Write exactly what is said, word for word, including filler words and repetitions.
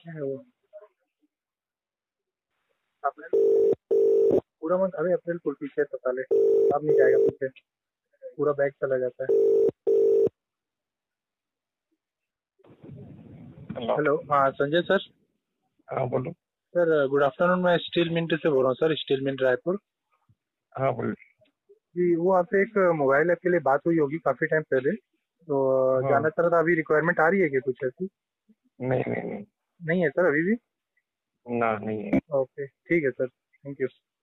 क्या है वो? अप्रैल पूरा मंथ, अरे अप्रैल फुल पीछे तो साले, अब नहीं जाएगा पीछे, पूरा बैग चला जाता है। हेलो। हेलो, हाँ संजय सर। हाँ बोलो। सर गुड आफ्टरनून, मैं स्टील मिंट से बोल रहा हूँ सर, स्टील मिंट रायपुर। हाँ बोलो। जी, वो आपसे एक मोबाइल ऐप के लिए बात हुई होगी काफ़ी टाइम पहले, तो हाँ। जानना चाह रहा था अभी रिक्वायरमेंट आ रही है क्या कुछ ऐसी? नहीं नहीं नहीं। नहीं है सर अभी भी? ना नहीं है। ओके ठीक है सर, थैंक यू।